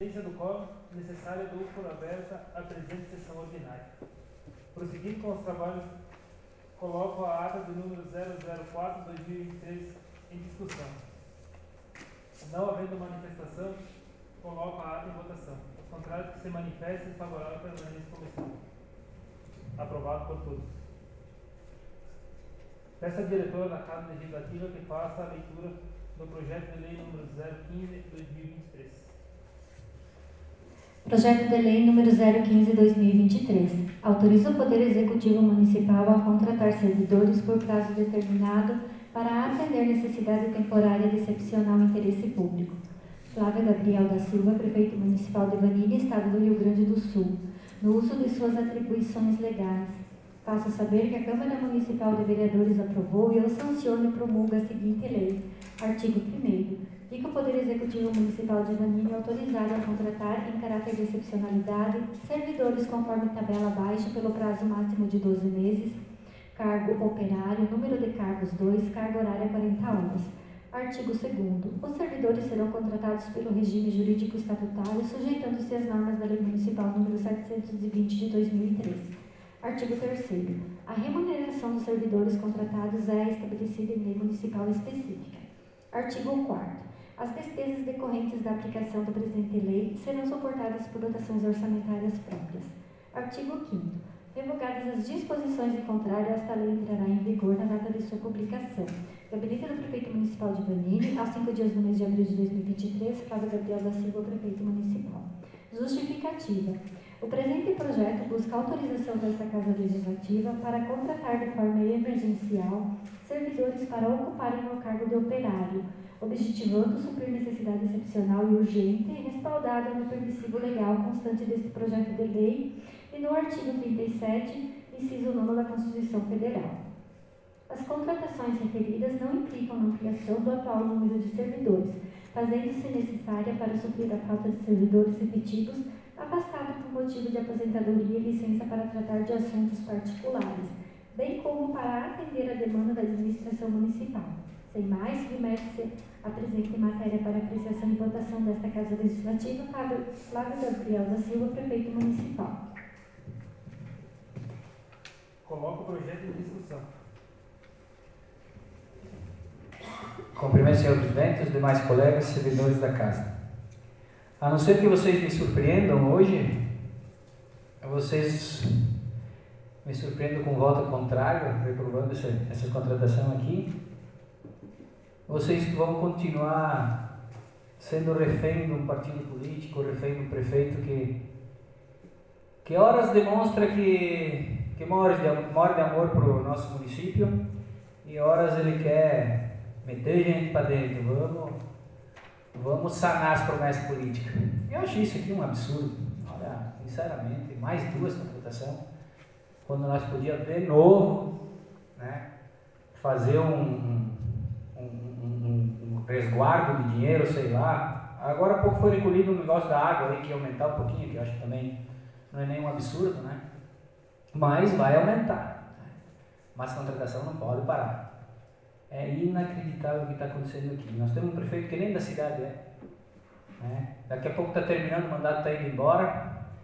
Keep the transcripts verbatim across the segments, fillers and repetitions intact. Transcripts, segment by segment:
do qual necessária dou por aberta a presente sessão ordinária. Prosseguindo com os trabalhos, coloco a ata de número zero zero quatro barra dois mil e vinte e três em discussão. Não havendo manifestação, coloco a ata em votação. Os contrários que se manifestem favorável à permanência como estão. Aprovado por todos. Peço à diretora da Casa Legislativa que faça a leitura do projeto de lei número zero quinze barra dois mil e vinte e três. Projeto de Lei número zero quinze barra dois mil e vinte e três. Autoriza o Poder Executivo Municipal a contratar servidores por prazo determinado para atender necessidade temporária de excepcional interesse público. Flávia Gabriel da Silva, Prefeito Municipal de Vanini, Estado do Rio Grande do Sul, no uso de suas atribuições legais. Faço saber que a Câmara Municipal de Vereadores aprovou e eu sanciono e promulgo a seguinte lei. Artigo primeiro. Fica o Poder Executivo Municipal de Vanini autorizado a contratar, em caráter de excepcionalidade, servidores conforme tabela abaixo pelo prazo máximo de doze meses, cargo operário, número de cargos dois, carga horária quarenta horas. Artigo segundo. Os servidores serão contratados pelo regime jurídico estatutário, sujeitando-se às normas da Lei Municipal número setecentos e vinte de dois mil e três. Artigo terceiro. A remuneração dos servidores contratados é estabelecida em lei municipal específica. Artigo quarto. As despesas decorrentes da aplicação da presente lei serão suportadas por dotações orçamentárias próprias. Artigo quinto. Revogadas as disposições em contrário, esta lei entrará em vigor na data de sua publicação. Gabinete do Prefeito Municipal de Vanini, aos cinco dias do mês de abril de dois mil e vinte e três, Flávio Gabriel da Silva, Prefeito Municipal. Justificativa. O presente projeto busca autorização desta Casa Legislativa para contratar de forma emergencial servidores para ocuparem o cargo de operário, objetivando suprir necessidade excepcional e urgente, respaldada no permissivo legal constante deste projeto de lei e no artigo trinta e sete, inciso nono da Constituição Federal. As contratações referidas não implicam na ampliação do atual número de servidores, fazendo-se necessária para suprir a falta de servidores efetivos afastado por motivo de aposentadoria e licença para tratar de assuntos particulares, bem como para atender a demanda da administração municipal. Sem mais, submete-se a presente matéria para apreciação e votação desta Casa Legislativa, Flávio Gabriel da Silva, Prefeito Municipal. Coloco o projeto em discussão. Cumprimento, senhor presidente, os demais colegas e servidores da casa. A não ser que vocês me surpreendam hoje, vocês me surpreendam com voto contrário, reprovando essa, essa contratação aqui, vocês vão continuar sendo refém de um partido político, refém de um prefeito que, que horas demonstra que, que morre de, morre de amor para o nosso município e horas ele quer meter gente para dentro, vamos, vamos sanar as promessas políticas. Eu acho isso aqui um absurdo. Olha, sinceramente, mais duas contratações, quando nós podíamos de novo, né, fazer um, um, um, um, um resguardo de dinheiro, sei lá. Agora há pouco foi recolhido um negócio da água aí, que ia aumentar um pouquinho, que eu acho que também não é nenhum absurdo, né? Mas vai aumentar. Né? Mas a contratação não pode parar. É inacreditável o que está acontecendo aqui. Nós temos um prefeito que nem da cidade é. Né? Daqui a pouco está terminando, o mandato está indo embora.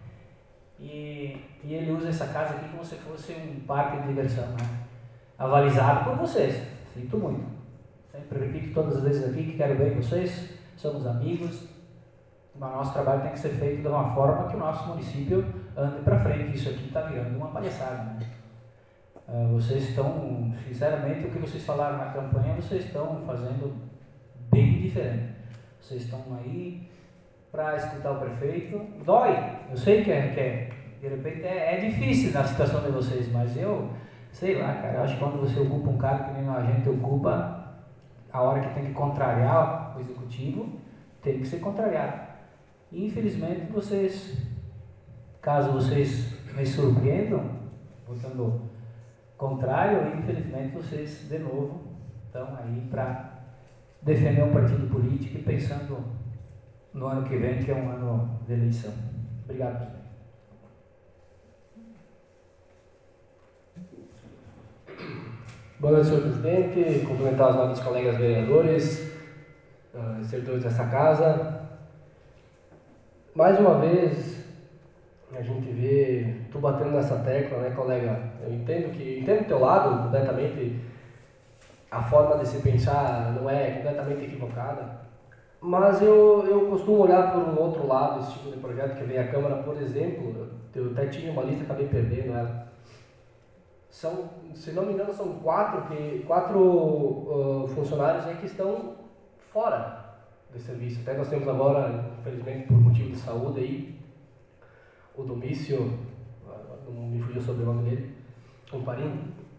E, e ele usa essa casa aqui como se fosse um parque de diversão. Né? Avalizado por vocês. Sinto muito. Sempre repito todas as vezes aqui que quero bem vocês. Somos amigos. Mas o nosso trabalho tem que ser feito de uma forma que o nosso município ande para frente. Isso aqui está virando uma palhaçada. Né? Uh, vocês estão, sinceramente, o que vocês falaram na campanha, vocês estão fazendo bem diferente. Vocês estão aí para escutar o prefeito. Dói, eu sei que é, que é de repente é, é difícil na situação de vocês, mas eu, sei lá, cara, eu acho que quando você ocupa um cargo que nem a gente ocupa, a hora que tem que contrariar o executivo, tem que ser contrariado. E, infelizmente, vocês, caso vocês me surpreendam, votando contrário, infelizmente vocês de novo estão aí para defender um partido político e pensando no ano que vem, que é um ano de eleição. Obrigado, presidente. Boa noite, senhor presidente. Cumprimentar os nobres colegas vereadores, uh, servidores dessa casa. mais uma vez, a gente vê tu batendo nessa tecla, né, colega? Eu entendo que, entendo o teu lado completamente, a forma de se pensar não é completamente equivocada, mas eu, eu costumo olhar por um outro lado esse tipo de projeto que vem à Câmara, por exemplo, eu até tinha uma lista, acabei perdendo ela. São, se não me engano, são quatro, que, quatro uh, funcionários aí que estão fora de serviço. Até nós temos agora, infelizmente por motivo de saúde aí, o Domício, não me fugiu sobre o sobrenome dele, um Parim,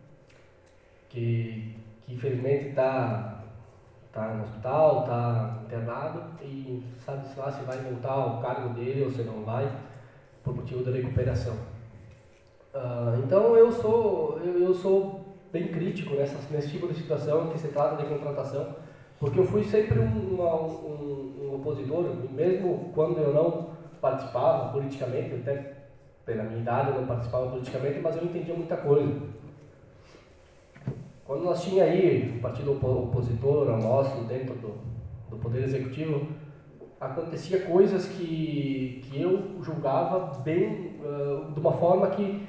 que, que infelizmente está tá no hospital, está internado e sabe-se lá se vai voltar ao cargo dele ou se não vai, por motivo da recuperação. Uh, então eu sou, eu, eu sou bem crítico nessa, nesse tipo de situação que se trata de contratação, porque eu fui sempre um, uma, um, um opositor, mesmo quando eu não participava politicamente, até pela minha idade eu não participava politicamente, mas eu entendia muita coisa. Quando nós tínhamos aí um partido opositor, a nosso, dentro do, do Poder Executivo, acontecia coisas que, que eu julgava bem, uh, de uma forma que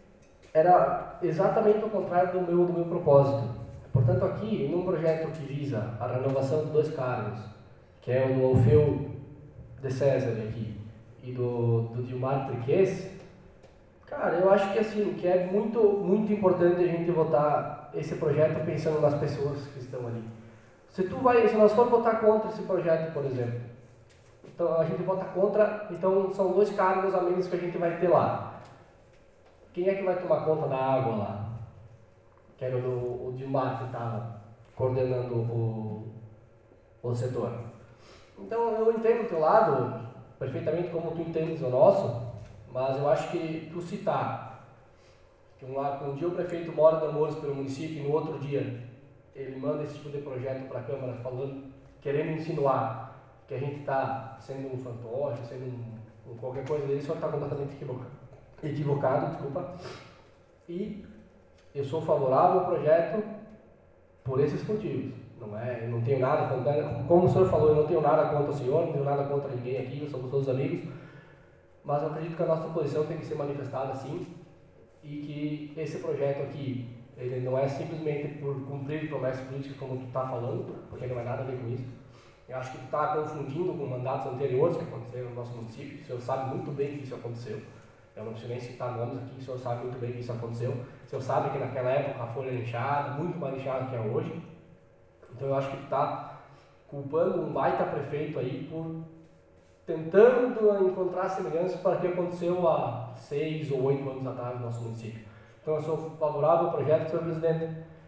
era exatamente o contrário do meu, do meu propósito. Portanto, aqui, num projeto que visa a renovação de dois cargos, que é o do Alfeu de César aqui e do, do Dilmar Triques, cara, eu acho que assim, que é muito, muito importante a gente votar esse projeto pensando nas pessoas que estão ali. Se tu vai, se nós for votar contra esse projeto, por exemplo, então a gente vota contra, então são dois cargos a menos que a gente vai ter lá. Quem é que vai tomar conta da água lá? Que era o, o Dilmar que estava coordenando o, o setor. Então eu entendo o teu lado perfeitamente como tu entendes o nosso, mas eu acho que tu citar que um, um dia o prefeito mora de amores pelo município e no outro dia ele manda esse tipo de projeto para a Câmara falando, querendo insinuar que a gente está sendo um fantoche, sendo um, um qualquer coisa dele, o senhor está completamente equivocado, equivocado, desculpa. E eu sou favorável ao projeto por esses motivos. Não é, eu não tenho nada contra, como o senhor falou, eu não tenho nada contra o senhor, não tenho nada contra ninguém aqui, nós somos todos amigos, mas eu acredito que a nossa posição tem que ser manifestada sim, e que esse projeto aqui, ele não é simplesmente por cumprir promessas políticas como tu está falando, porque não é nada a ver com isso. Eu acho que tu está confundindo com mandatos anteriores que aconteceram no nosso município, o senhor sabe muito bem que isso aconteceu. Eu não preciso nem citar nomes aqui, o senhor sabe muito bem que isso aconteceu. O senhor sabe que naquela época a folha era inchada, muito mais inchada que é hoje. Então eu acho que tu está culpando um baita prefeito aí por tentando encontrar semelhanças para o que aconteceu há seis ou oito anos atrás no nosso município. Então eu sou favorável ao projeto, senhor presidente,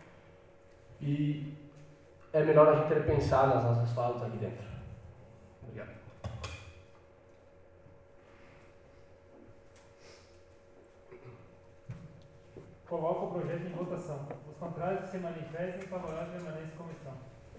e é melhor a gente repensar nas nossas falas aqui dentro. Obrigado. Coloco o projeto em votação. Os contrários que se manifestem favorável à permanência em comissão.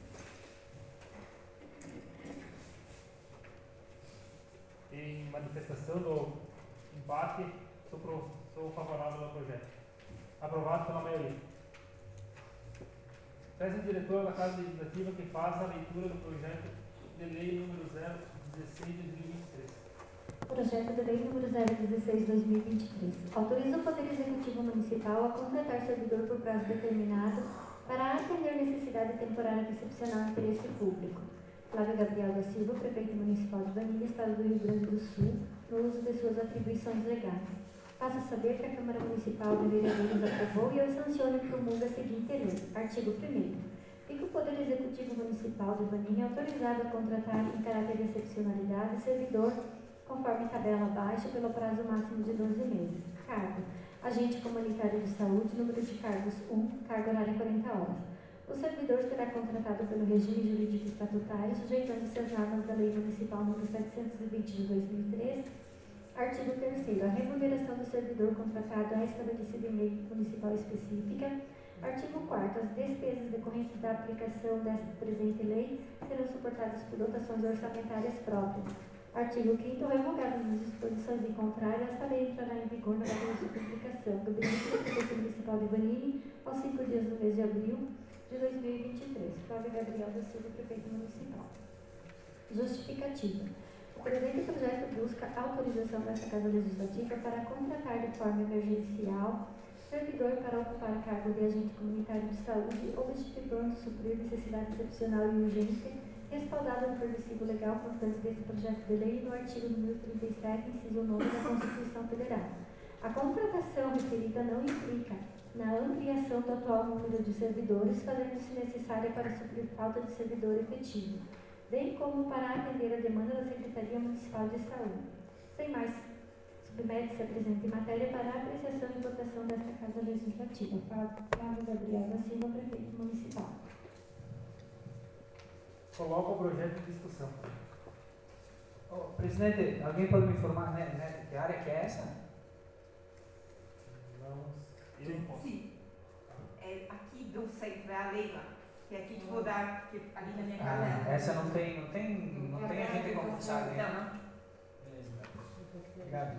Em manifestação do empate, sou, pro, sou favorável ao projeto. Aprovado pela maioria. Peço ao diretor da Casa Legislativa que faça a leitura do projeto de lei número zero dezesseis de dois mil e vinte e três. Projeto de Lei número zero dezesseis de dois mil e vinte e três. Autoriza o Poder Executivo Municipal a contratar servidor por prazo determinado para atender necessidade temporária de excepcional interesse público. Flávio Gabriel da Silva, Prefeito Municipal de Vanília, Estado do Rio Grande do Sul, no uso de suas atribuições legais. Faça saber que a Câmara Municipal de Vereadores aprovou e eu sanciono e promulgo a seguinte lei. Artigo primeiro. Fica o Poder Executivo Municipal de Vanília autorizado a contratar, em caráter de excepcionalidade, servidor conforme tabela abaixo, pelo prazo máximo de doze meses. Cargo: agente comunitário de saúde, número de cargos um, carga horária quarenta horas. O servidor será contratado pelo regime jurídico estatutário, sujeitando-se às normas da Lei Municipal número setecentos e vinte de dois mil e três. Artigo terceiro. A remuneração do servidor contratado é estabelecida em lei municipal específica. Artigo quarto. As despesas decorrentes da aplicação desta presente lei serão suportadas por dotações orçamentárias próprias. Artigo quinto. Revogadas as disposições em contrário, esta lei entrará em vigor na data de sua publicação. Gabinete do Prefeito Municipal de Vanília, aos cinco dias do mês de abril de dois mil e vinte e três. Flávio Gabriel da Silva, Prefeito Municipal. Justificativa. O presente projeto busca busca autorização desta Casa Legislativa para contratar de forma emergencial servidor para ocupar cargo de agente comunitário de saúde, objetivando suprir necessidade excepcional e urgente, respaldado no permissivo legal constante deste projeto de lei no artigo número trinta e sete, inciso nove da Constituição Federal. A contratação referida não implica na ampliação do atual número de servidores, fazendo-se necessária para suprir falta de servidor efetivo, bem como para atender a demanda da Secretaria Municipal de Saúde. Sem mais, submete-se a presente matéria para apreciação e votação desta Casa Legislativa. Flávio Gabriel da Silva, Prefeito Municipal. Coloca o projeto em discussão. Oh, presidente, alguém pode me informar, né, né, que área que é essa? Não, eu não posso. Sim. É aqui do centro, é a Leila, que é aqui que vou dar, que ali na minha casa. Ah, essa não tem, não tem, não tem agente concursado, né? Não, não. Beleza. Obrigado.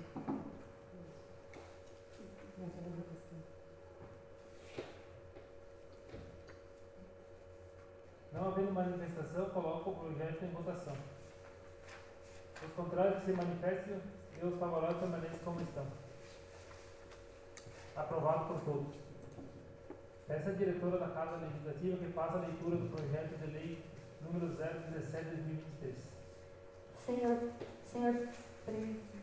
Não havendo manifestação, coloco o projeto em votação. Os contrários que se manifestem e os favoráveis permanecem como estão. Aprovado por todos. Peço à diretora da Casa Legislativa que faça a leitura do projeto de lei número zero dezessete de dois mil e vinte e três. Senhor, senhor presidente.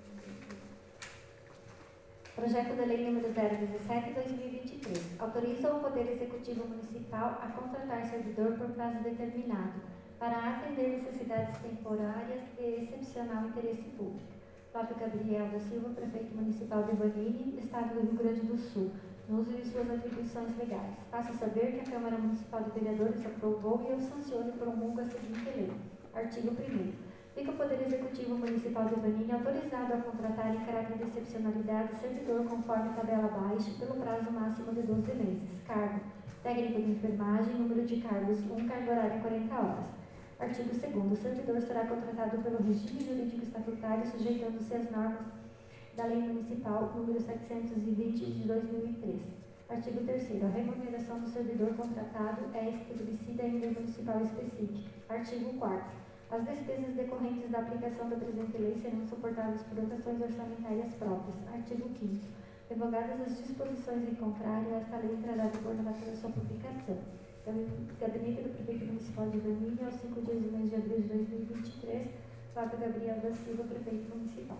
Projeto de Lei número zero dezessete de dois mil e vinte e três autoriza o Poder Executivo Municipal a contratar servidor por prazo determinado para atender necessidades temporárias de excepcional interesse público. Flávio Gabriel da Silva, Prefeito Municipal de Vanille, Estado do Rio Grande do Sul, no uso de suas atribuições legais. Faço saber que a Câmara Municipal de Vereadores aprovou e eu sanciono e promulgo a seguinte lei. Artigo primeiro. Fica o Poder Executivo Municipal de Vanille autorizado a contratar em caráter de excepcionalidade servidor conforme tabela abaixo pelo prazo máximo de doze meses. Cargo: técnico de enfermagem, número de cargos um, carga horária quarenta horas. Artigo segundo. O servidor será contratado pelo regime jurídico estatutário, sujeitando-se às normas da Lei Municipal número setecentos e vinte de dois mil e três. Artigo terceiro. A remuneração do servidor contratado é estabelecida em lei municipal específica. Artigo quarto. As despesas decorrentes da aplicação da presente lei serão suportadas por dotações orçamentárias próprias. Artigo quinto. Revogadas as disposições em contrário, esta lei entrará em vigor na data da sua publicação. Gabinete do Prefeito Municipal de Vanille, aos cinco dias do mês de abril de dois mil e vinte e três, Flávio Gabriel da Silva, Prefeito Municipal.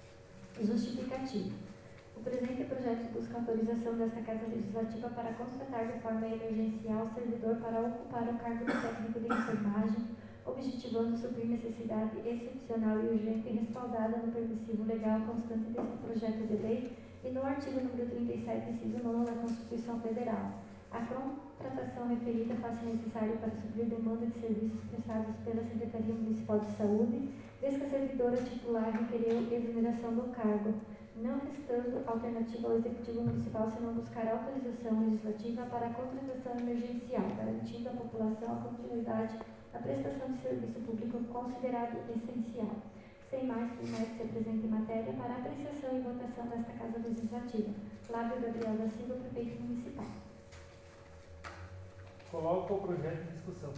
Justificativo. O presente projeto busca autorização desta Casa Legislativa para contratar de forma emergencial servidor para ocupar o cargo de técnico de enfermagem, objetivando suprir necessidade excepcional e urgente respaldada no permissivo legal constante deste projeto de lei e no artigo número trinta e sete, inciso nono da Constituição Federal. A contratação referida faz-se necessário para suprir demanda de serviços prestados pela Secretaria Municipal de Saúde, desde que a servidora titular requereu exoneração do cargo, não restando alternativa ao Executivo Municipal senão buscar autorização legislativa para a contratação emergencial, garantindo à população a continuidade da prestação de serviço público considerado essencial. Sem mais, submete-se a presente matéria para apreciação e votação desta Casa Legislativa. Flávio Gabriel da Silva, Prefeito Municipal. Coloco o projeto em discussão.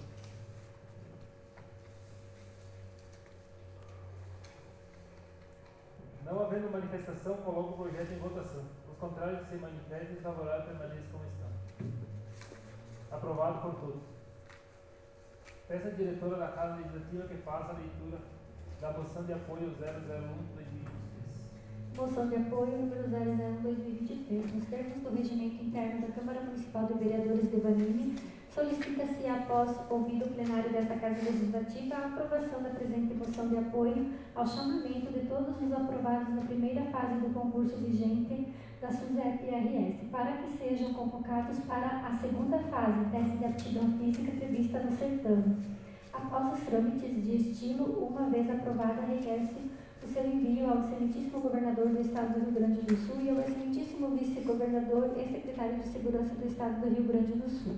Não havendo manifestação, coloco o projeto em votação. Os contrários que se manifestem e favoráveis permaneçam como estão. Aprovado por todos. Peço à diretora da Casa Legislativa que faça a leitura da moção de apoio zero zero um de dois mil e vinte e três. Moção de apoio número zero zero um de dois mil e vinte e três. Nos termos do regimento interno da Câmara Municipal de Vereadores de Vanille, solicita-se, após ouvido o plenário desta Casa Legislativa, a aprovação da presente moção de apoio ao chamamento de todos os aprovados na primeira fase do concurso vigente da SUSEP R S, para que sejam convocados para a segunda fase, teste de aptidão física prevista no certame. Após os trâmites de estilo, uma vez aprovada, requer-se o seu envio ao excelentíssimo governador do Estado do Rio Grande do Sul e ao excelentíssimo vice-governador e secretário de Segurança do Estado do Rio Grande do Sul.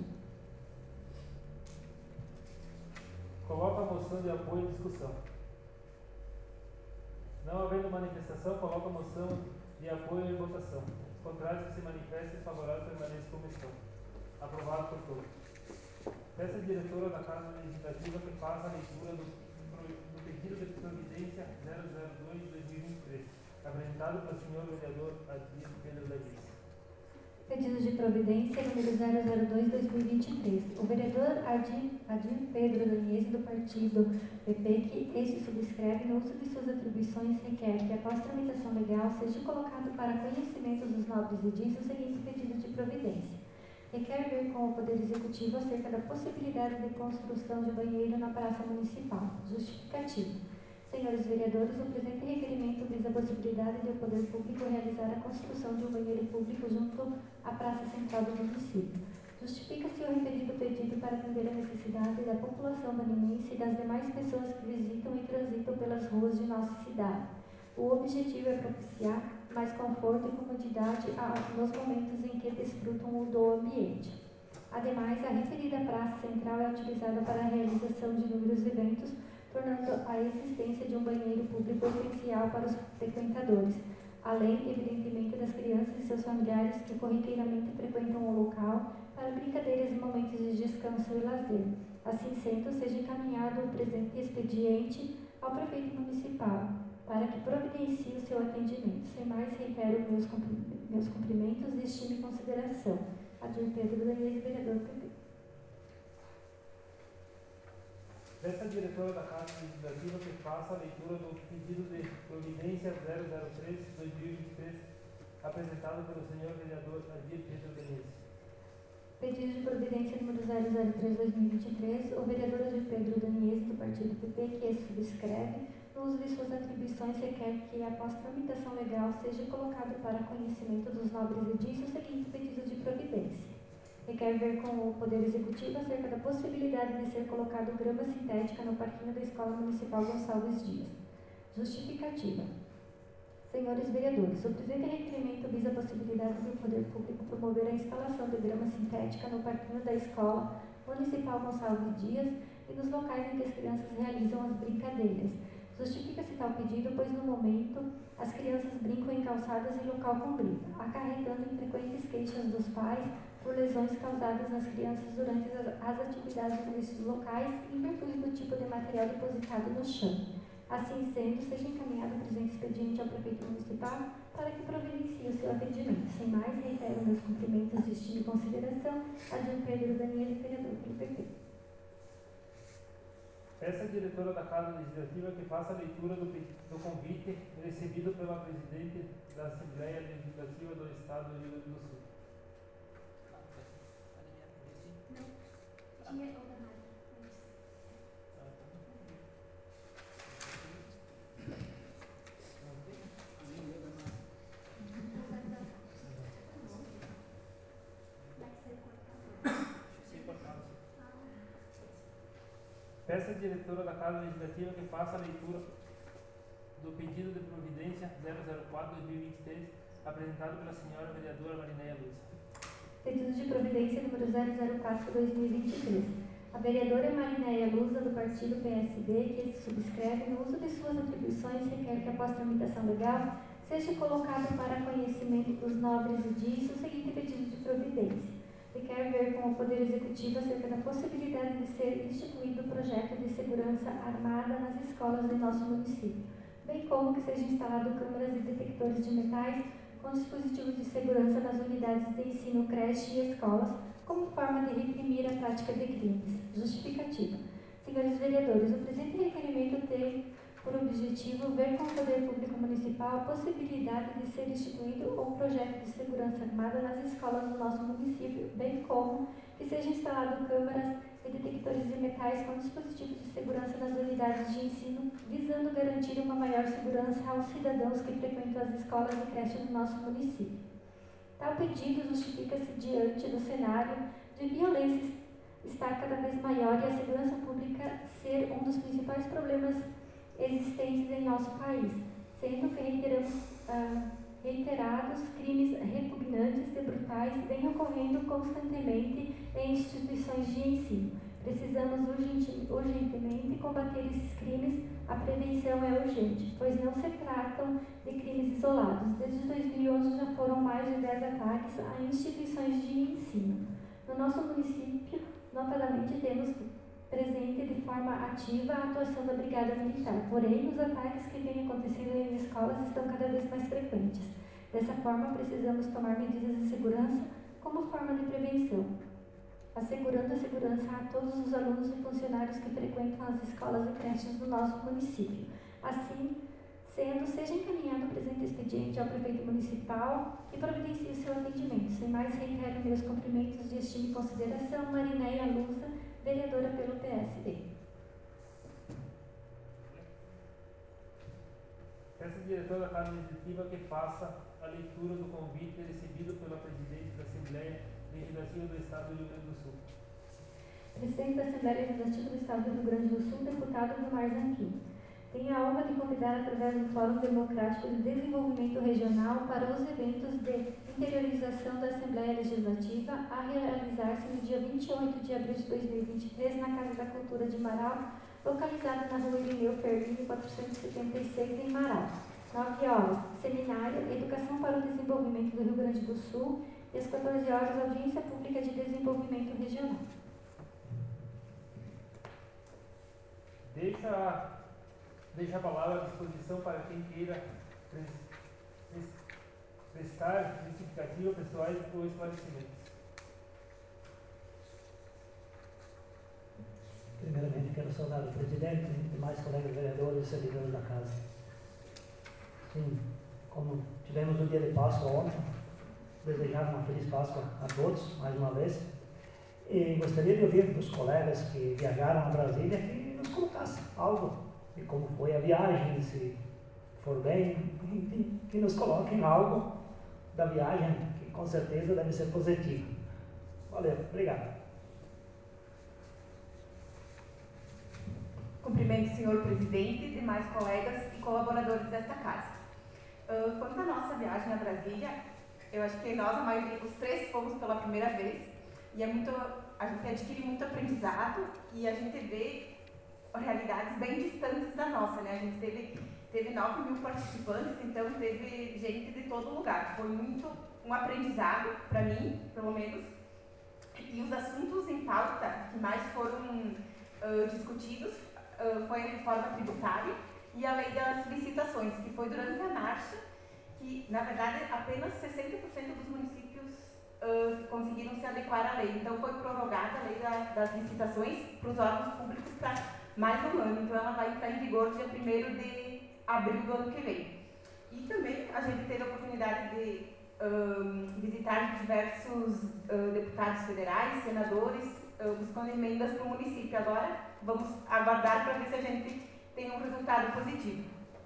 Coloco a moção de apoio em discussão. Não havendo manifestação, coloco a moção de apoio em votação. Os contrários que se manifestem e favoráveis permaneçam como estão. Aprovado por todos. Peço à diretora da Casa Legislativa que faça a leitura do, do pedido de providência zero zero dois de dois vereador Adir Pedro Daniz. Pedido de providência número zero zero dois barra dois mil e vinte e três. O vereador Adir, Adir Pedro Daniese, do partido P P, que este subscreve, no uso de suas atribuições, requer que, após tramitação legal, seja colocado para conhecimento dos nobres e diz o seguinte pedido de providência. Requer ver com o Poder Executivo acerca da possibilidade de construção de banheiro na Praça Municipal. Justificativo. Senhores vereadores, o presente requerimento visa a possibilidade de o Poder Público realizar a construção de um banheiro público junto à Praça Central do município. Justifica-se o referido pedido para atender a necessidade da população baninense e das demais pessoas que visitam e transitam pelas ruas de nossa cidade. O objetivo é propiciar mais conforto e comodidade nos momentos em que desfrutam do ambiente. Ademais, a referida Praça Central é utilizada para a realização de inúmeros eventos, tornando a existência de um banheiro público essencial para os frequentadores, além, evidentemente, das crianças e seus familiares que corriqueiramente frequentam o local para brincadeiras e momentos de descanso e lazer. Assim sendo, seja encaminhado o presente expediente ao prefeito municipal, para que providencie o seu atendimento. Sem mais, reitero meus cumprimentos, meus cumprimentos e estima e consideração. Adir Pedro Daniese, vereador P P. Peço à diretora da Casa Legislativa que faça a leitura do pedido de providência zero zero três barra dois mil e vinte e três, apresentado pelo senhor vereador Adir Pedro Daniese. Pedido de providência número zero zero três barra dois mil e vinte e três, o vereador Adir Pedro Daniese, do partido P P, que esse subscreve, no uso de suas atribuições, requer que, após tramitação legal, seja colocado para conhecimento dos nobres edis o seguinte pedido de providência. Requer ver com o Poder Executivo acerca da possibilidade de ser colocado grama sintética no parquinho da Escola Municipal Gonçalves Dias. Justificativa. Senhores vereadores, o presente requerimento visa a possibilidade de o Poder Público promover a instalação de grama sintética no parquinho da Escola Municipal Gonçalves Dias e nos locais em que as crianças realizam as brincadeiras. Justifica-se tal pedido, pois no momento as crianças brincam em calçadas e local com grita, acarretando em frequentes queixas dos pais por lesões causadas nas crianças durante as, as atividades nesses locais em virtude do tipo de material depositado no chão. Assim sendo, seja encaminhado o presente expediente ao prefeito municipal para que providencie o seu atendimento. Sem mais, reitero meus cumprimentos de estima e consideração. Adir Pedro Daniese, vereador pelo P P. Peço à diretora da Casa Legislativa que faça a leitura do, do convite recebido pela presidente da Assembleia Legislativa do Estado do Rio Grande do Sul. Não, tinha o da Mari antes. Peço à diretora da Casa Legislativa que faça a leitura do pedido de providência zero zero quatro barra dois mil e vinte e três, apresentado pela senhora vereadora Marinéia Luz. Pedido de providência número zero zero quatro barra dois mil e vinte e três. A vereadora Marinéia Luza, do partido P S B, que se subscreve, no uso de suas atribuições, requer que, após tramitação legal, seja colocado para conhecimento dos nobres edis o seguinte pedido de providência. Requer ver com o Poder Executivo acerca da possibilidade de ser instituído o projeto de segurança armada nas escolas de nosso município, bem como que seja instalado câmeras e detectores de metais com dispositivos de segurança nas unidades de ensino, creche e escolas, como forma de reprimir a prática de crimes. Justificativa. Senhores vereadores, o presente requerimento tem por objetivo ver com o Poder Público Municipal a possibilidade de ser instituído o projeto de segurança armada nas escolas do nosso município, bem como que sejam instalados câmeras e detectores de metais com dispositivos de segurança nas unidades de ensino, visando garantir uma maior segurança aos cidadãos que frequentam as escolas e creches do nosso município. Tal pedido justifica-se diante do cenário de violência estar cada vez maior e a segurança pública ser um dos principais problemas existentes em nosso país, sendo que reiteramos, ah, reiterados crimes repugnantes e brutais vêm ocorrendo constantemente em instituições de ensino. Precisamos urgente, urgentemente combater esses crimes. A prevenção é urgente, pois não se tratam de crimes isolados. Desde dois mil e onze já foram mais de dez ataques a instituições de ensino. No nosso município, notadamente, temos presente de forma ativa a atuação da Brigada Militar, porém, os ataques que vêm acontecendo em escolas estão cada vez mais frequentes. Dessa forma, precisamos tomar medidas de segurança como forma de prevenção, assegurando a segurança a todos os alunos e funcionários que frequentam as escolas e creches do nosso município. Assim, sendo, seja encaminhado o presente expediente ao prefeito municipal e providencie o seu atendimento. Sem mais, reitero meus cumprimentos de estima e consideração, Marinéia Lusa, vereadora pelo P S D. Peço ao diretor da Casa Legislativa que faça a leitura do convite recebido pela presidente da Assembleia Legislativa do Estado do Rio Grande do Sul. Presidente da Assembleia Legislativa do Estado do Rio Grande do Sul, deputado Vilmar Zanquim. Tenho a honra de convidar, através do Fórum Democrático de Desenvolvimento Regional, para os eventos de interiorização da Assembleia Legislativa a realizar-se no dia vinte e oito de abril de dois mil e vinte e três, na Casa da Cultura de Marau, localizada na rua Irineu Perlini, quatrocentos e setenta e seis, em Marau. nove horas, seminário Educação para o Desenvolvimento do Rio Grande do Sul, e às quatorze horas, audiência pública de desenvolvimento regional. Deixa, deixa a palavra à disposição para quem queira pres, pres, prestar justificativa pessoais ou esclarecimentos. Primeiramente, quero saudar o presidente e demais colegas vereadores e servidores da casa. Sim, como tivemos o dia de Páscoa ontem, desejar uma feliz Páscoa a todos, mais uma vez. E gostaria de ouvir dos colegas que viajaram a Brasília que nos colocassem algo de como foi a viagem, se for bem, enfim, que nos coloquem algo da viagem, que com certeza deve ser positivo. Valeu, obrigado. Cumprimento o senhor presidente, demais colegas e colaboradores desta casa. Uh, quanto à nossa viagem a Brasília, eu acho que nós, a maioria, os três, fomos pela primeira vez, e é muito, a gente adquire muito aprendizado e a gente vê realidades bem distantes da nossa, né? A gente teve, teve nove mil participantes, então teve gente de todo lugar. Foi muito um aprendizado, para mim, pelo menos. E os assuntos em pauta que mais foram uh, discutidos uh, foi a reforma tributária e a lei das licitações, que foi durante a marcha, que, na verdade, apenas sessenta por cento dos municípios uh, conseguiram se adequar à lei. Então, foi prorrogada a lei da, das licitações para os órgãos públicos para mais um ano. Então, ela vai entrar em vigor dia primeiro de abril do ano que vem. E também a gente teve a oportunidade de um, visitar diversos uh, deputados federais, senadores, uh, buscando emendas para o município. Agora, vamos aguardar para ver se a gente tem um resultado positivo.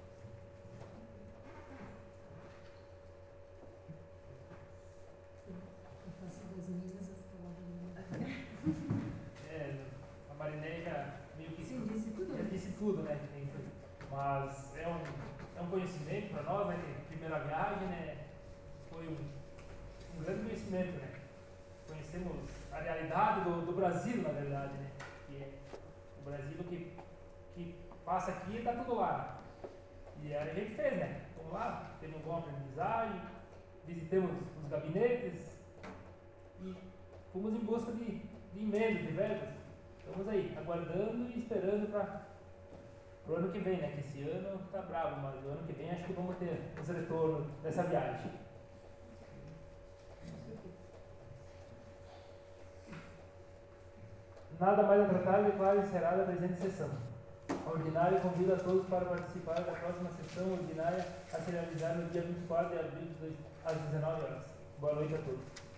É, a Marinéia já meio que Sim, disse tudo. já disse tudo, né? Que tem tudo. Mas é um, é um conhecimento para nós, né? Que primeira viagem, né? Foi um, um grande conhecimento, né? Conhecemos a realidade do, do Brasil, na verdade, né? Que é o Brasil que, que passa aqui e está tudo lá. E aí a gente fez, né? Vamos lá, teve um bom aprendizagem, visitamos os gabinetes e fomos em busca de, de emendas, de verbas. Estamos aí, aguardando e esperando para o ano que vem, né? Que esse ano tá bravo, mas o ano que vem acho que vamos ter os retornos dessa viagem. Nada mais a tratar, declaro encerrada a presente sessão. A ordinária convida a todos para participar da próxima sessão ordinária a se realizar no dia vinte e quatro de abril às dezenove horas. Boa noite a todos.